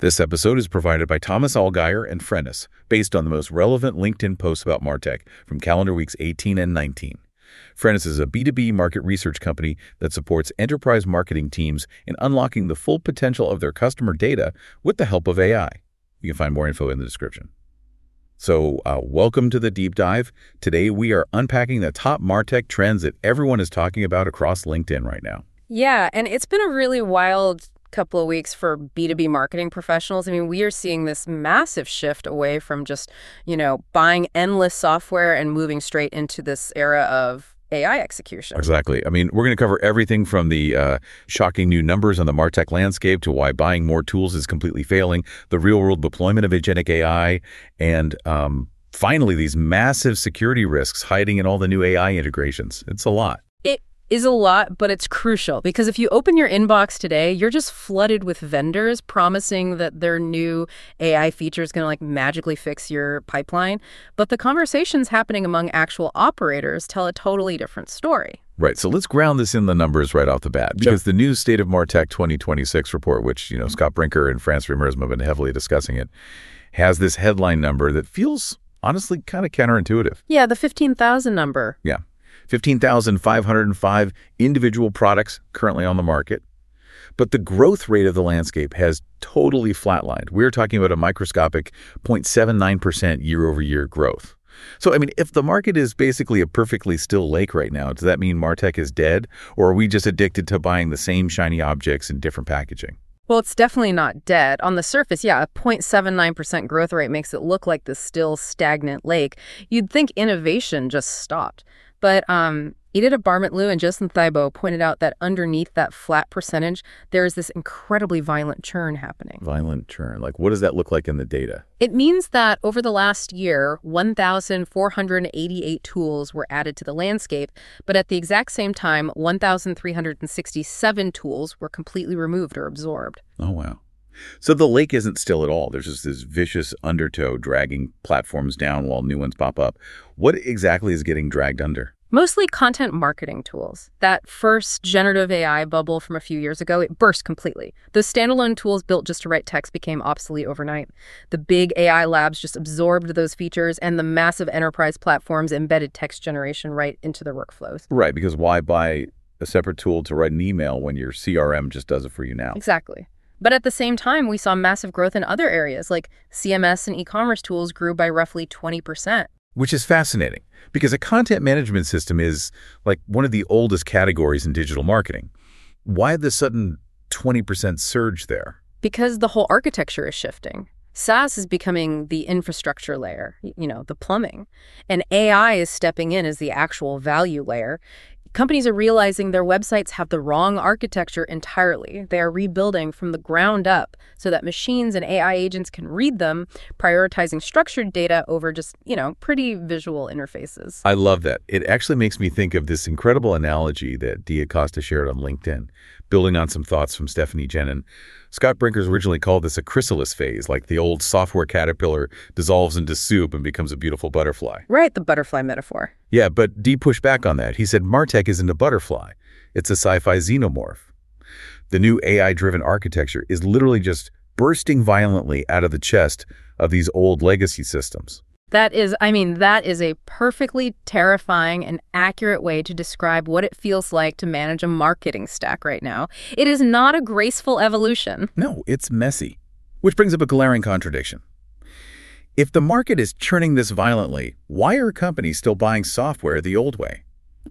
This episode is provided by Thomas Allgaier and Frennis, based on the most relevant LinkedIn posts about MarTech from calendar weeks 18 and 19. Frennis is a B2B market research company that supports enterprise marketing teams in unlocking the full potential of their customer data with the help of AI. You can find more info in the description. So, welcome to the deep dive. Today, we are unpacking the top MarTech trends that everyone is talking about across LinkedIn right now. Yeah, and it's been a really wild couple of weeks for B2B marketing professionals. I mean, we are seeing this massive shift away from just, buying endless software and moving straight into this era of AI execution. Exactly. I mean, we're going to cover everything from the shocking new numbers on the MarTech landscape to why buying more tools is completely failing, the real-world deployment of agentic AI, and finally, these massive security risks hiding in all the new AI integrations. It's a lot. It is a lot, but it's crucial because if you open your inbox today, you're just flooded with vendors promising that their new AI feature is going to magically fix your pipeline. But the conversations happening among actual operators tell a totally different story. Right. So let's ground this in the numbers right off the bat, because the new State of MarTech 2026 report, which, Scott Brinker and France Reimers have been heavily discussing it, has this headline number that feels honestly kind of counterintuitive. Yeah, the 15,000 number. Yeah. 15,505 individual products currently on the market. But the growth rate of the landscape has totally flatlined. We're talking about a microscopic 0.79% year-over-year growth. So, I mean, if the market is basically a perfectly still lake right now, does that mean MarTech is dead? Or are we just addicted to buying the same shiny objects in different packaging? Well, it's definitely not dead. On the surface, yeah, a 0.79% growth rate makes it look like this still stagnant lake. You'd think innovation just stopped. But Edith Bartlett and Justin Thibault pointed out that underneath that flat percentage, there is this incredibly violent churn happening. Violent churn. What does that look like in the data? It means that over the last year, 1,488 tools were added to the landscape, but at the exact same time, 1,367 tools were completely removed or absorbed. Oh, wow. So the lake isn't still at all. There's just this vicious undertow dragging platforms down while new ones pop up. What exactly is getting dragged under? Mostly content marketing tools. That first generative AI bubble from a few years ago, it burst completely. Those standalone tools built just to write text became obsolete overnight. The big AI labs just absorbed those features, and the massive enterprise platforms embedded text generation right into their workflows. Right, because why buy a separate tool to write an email when your CRM just does it for you now? Exactly. But at the same time, we saw massive growth in other areas, like CMS and e-commerce tools grew by roughly 20%. Which is fascinating, because a content management system is one of the oldest categories in digital marketing. Why the sudden 20% surge there? Because the whole architecture is shifting. SaaS is becoming the infrastructure layer, the plumbing. And AI is stepping in as the actual value layer. Companies are realizing their websites have the wrong architecture entirely. They are rebuilding from the ground up so that machines and AI agents can read them, prioritizing structured data over just, pretty visual interfaces. I love that. It actually makes me think of this incredible analogy that Dia Costa shared on LinkedIn, building on some thoughts from Stephanie Jenin. Scott Brinker's originally called this a chrysalis phase, like the old software caterpillar dissolves into soup and becomes a beautiful butterfly. Right, the butterfly metaphor. Yeah, but Dee pushed back on that. He said MarTech isn't a butterfly. It's a sci-fi xenomorph. The new AI-driven architecture is literally just bursting violently out of the chest of these old legacy systems. That is a perfectly terrifying and accurate way to describe what it feels like to manage a marketing stack right now. It is not a graceful evolution. No, it's messy. Which brings up a glaring contradiction. If the market is churning this violently, why are companies still buying software the old way?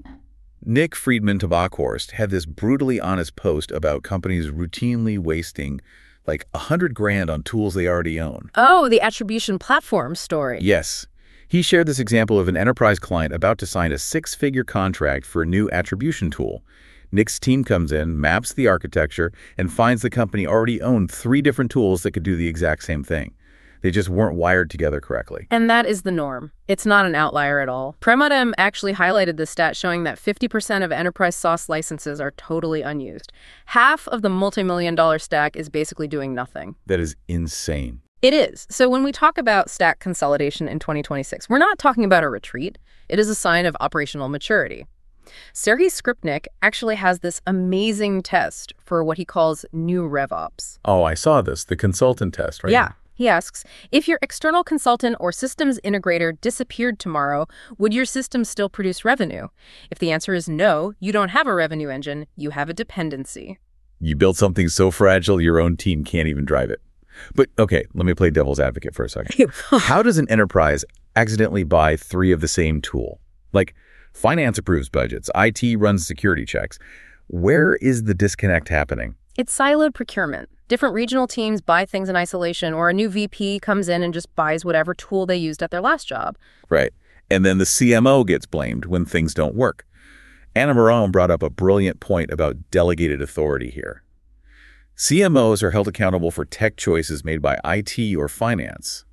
Nick Friedman-Tabakhorst had this brutally honest post about companies routinely wasting $100,000 on tools they already own. Oh, the attribution platform story. Yes. He shared this example of an enterprise client about to sign a 6-figure contract for a new attribution tool. Nick's team comes in, maps the architecture, and finds the company already owned 3 different tools that could do the exact same thing. They just weren't wired together correctly. And that is the norm. It's not an outlier at all. Premadem actually highlighted this stat showing that 50% of enterprise SaaS licenses are totally unused. Half of the multi-million-dollar stack is basically doing nothing. That is insane. It is. So when we talk about stack consolidation in 2026, we're not talking about a retreat. It is a sign of operational maturity. Sergei Skripnik actually has this amazing test for what he calls new RevOps. Oh, I saw this, the consultant test, right? Yeah. He asks, if your external consultant or systems integrator disappeared tomorrow, would your system still produce revenue? If the answer is no, you don't have a revenue engine, you have a dependency. You built something so fragile your own team can't even drive it. But okay, let me play devil's advocate for a second. How does an enterprise accidentally buy 3 of the same tool? Like, finance approves budgets, IT runs security checks. Where is the disconnect happening? It's siloed procurement. Different regional teams buy things in isolation, or a new VP comes in and just buys whatever tool they used at their last job. Right. And then the CMO gets blamed when things don't work. Anna Moran brought up a brilliant point about delegated authority here. CMOs are held accountable for tech choices made by IT or finance.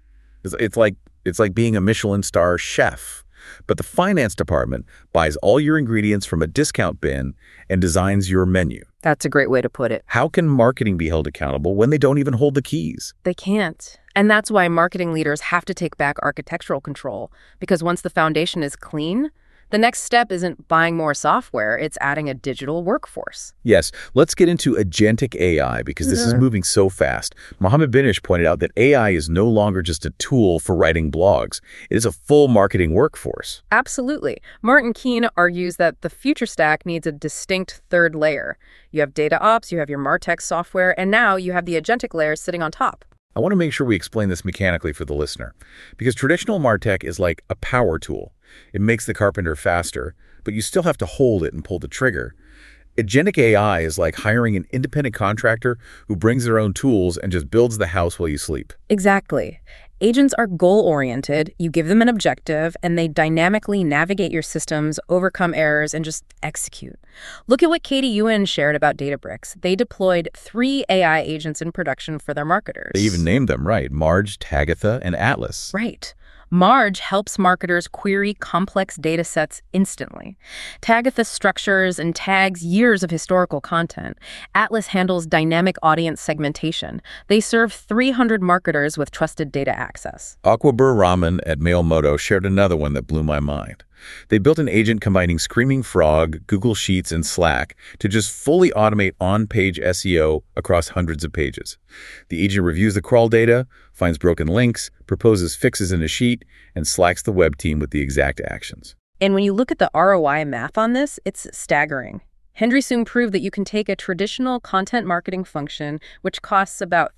It's like being a Michelin star chef. But the finance department buys all your ingredients from a discount bin and designs your menu. That's a great way to put it. How can marketing be held accountable when they don't even hold the keys? They can't. And that's why marketing leaders have to take back architectural control. Because once the foundation is clean, the next step isn't buying more software, it's adding a digital workforce. Yes, let's get into agentic AI because this is moving so fast. Mohammed Binish pointed out that AI is no longer just a tool for writing blogs. It is a full marketing workforce. Absolutely. Martin Keane argues that the future stack needs a distinct third layer. You have data ops, you have your MarTech software, and now you have the agentic layer sitting on top. I want to make sure we explain this mechanically for the listener, because traditional MarTech is like a power tool. It makes the carpenter faster, but you still have to hold it and pull the trigger. Agentic AI is like hiring an independent contractor who brings their own tools and just builds the house while you sleep. Exactly. Agents are goal-oriented, you give them an objective, and they dynamically navigate your systems, overcome errors, and just execute. Look at what Katie Ewan shared about Databricks. They deployed 3 AI agents in production for their marketers. They even named them, right? Marge, Tagatha, and Atlas. Right. Marge helps marketers query complex data sets instantly. Tagatha structures and tags years of historical content. Atlas handles dynamic audience segmentation. They serve 300 marketers with trusted data access. Aquabur Raman at Mailmoto shared another one that blew my mind. They built an agent combining Screaming Frog, Google Sheets, and Slack to just fully automate on-page SEO across hundreds of pages. The agent reviews the crawl data, finds broken links, proposes fixes in a sheet, and slacks the web team with the exact actions. And when you look at the ROI math on this, it's staggering. Hendry soon proved that you can take a traditional content marketing function, which costs about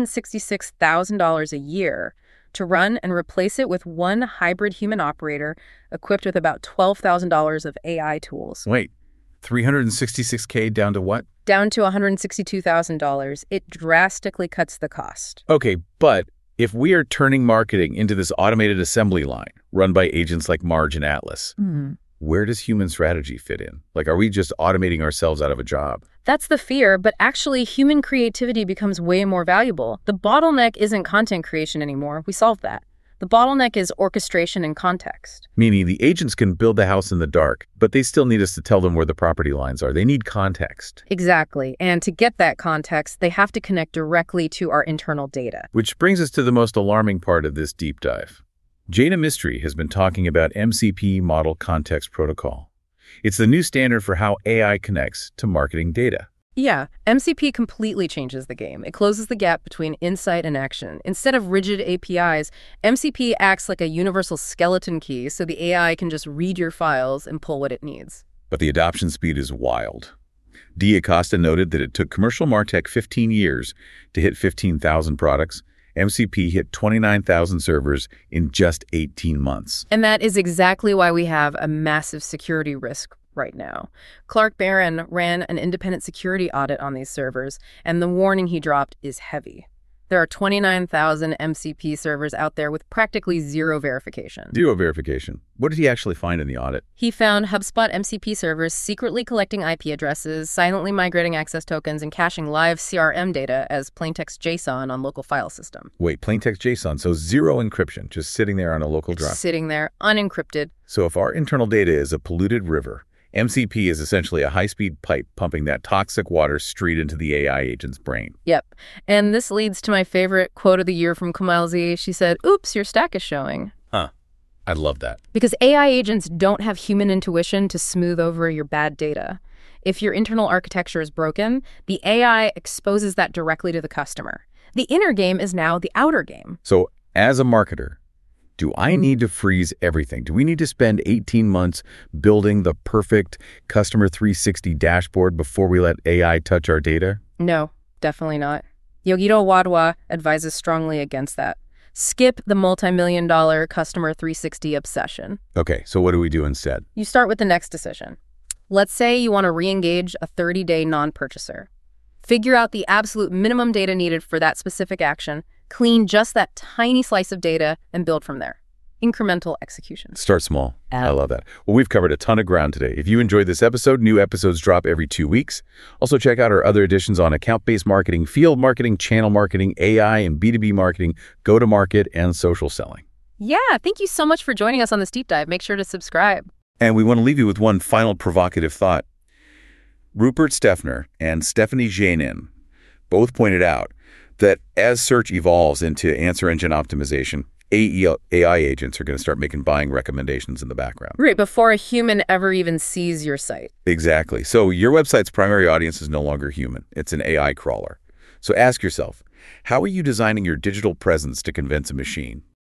$366,000 a year, to run and replace it with one hybrid human operator equipped with about $12,000 of AI tools. Wait, $366K down to what? Down to $162,000. It drastically cuts the cost. Okay, but if we are turning marketing into this automated assembly line run by agents like Marge and Atlas, where does human strategy fit in? Like, are we just automating ourselves out of a job? That's the fear, but actually human creativity becomes way more valuable. The bottleneck isn't content creation anymore. We solved that. The bottleneck is orchestration and context. Meaning the agents can build the house in the dark, but they still need us to tell them where the property lines are. They need context. Exactly. And to get that context, they have to connect directly to our internal data. Which brings us to the most alarming part of this deep dive. Jaina Mistry has been talking about MCP Model Context Protocol. It's the new standard for how AI connects to marketing data. Yeah, MCP completely changes the game. It closes the gap between insight and action. Instead of rigid APIs, MCP acts like a universal skeleton key so the AI can just read your files and pull what it needs. But the adoption speed is wild. Dee Acosta noted that it took commercial MarTech 15 years to hit 15,000 products. MCP hit 29,000 servers in just 18 months. And that is exactly why we have a massive security risk right now. Clark Barron ran an independent security audit on these servers, and the warning he dropped is heavy. There are 29,000 MCP servers out there with practically zero verification. Zero verification. What did he actually find in the audit? He found HubSpot MCP servers secretly collecting IP addresses, silently migrating access tokens, and caching live CRM data as plaintext JSON on local file system. Wait, plaintext JSON, so zero encryption, just sitting there on a local drive. Sitting there, unencrypted. So if our internal data is a polluted river, MCP is essentially a high-speed pipe pumping that toxic water straight into the AI agent's brain. Yep. And this leads to my favorite quote of the year from Kamal Z. She said, "Oops, your stack is showing." Huh. I love that. Because AI agents don't have human intuition to smooth over your bad data. If your internal architecture is broken, the AI exposes that directly to the customer. The inner game is now the outer game. So as a marketer, do I need to freeze everything? Do we need to spend 18 months building the perfect Customer 360 dashboard before we let AI touch our data? No, definitely not. Yogito Wadhwa advises strongly against that. Skip the multi-million-dollar Customer 360 obsession. Okay, so what do we do instead? You start with the next decision. Let's say you want to re-engage a 30-day non-purchaser. Figure out the absolute minimum data needed for that specific action, clean just that tiny slice of data, and build from there. Incremental execution. Start small. I love that. Well, we've covered a ton of ground today. If you enjoyed this episode, new episodes drop every 2 weeks. Also, check out our other editions on account-based marketing, field marketing, channel marketing, AI and B2B marketing, go-to-market, and social selling. Yeah, thank you so much for joining us on this deep dive. Make sure to subscribe. And we want to leave you with one final provocative thought. Rupert Steffner and Stephanie Jainin both pointed out that as search evolves into answer engine optimization, AI agents are going to start making buying recommendations in the background. Right, before a human ever even sees your site. Exactly. So your website's primary audience is no longer human. It's an AI crawler. So ask yourself, how are you designing your digital presence to convince a machine?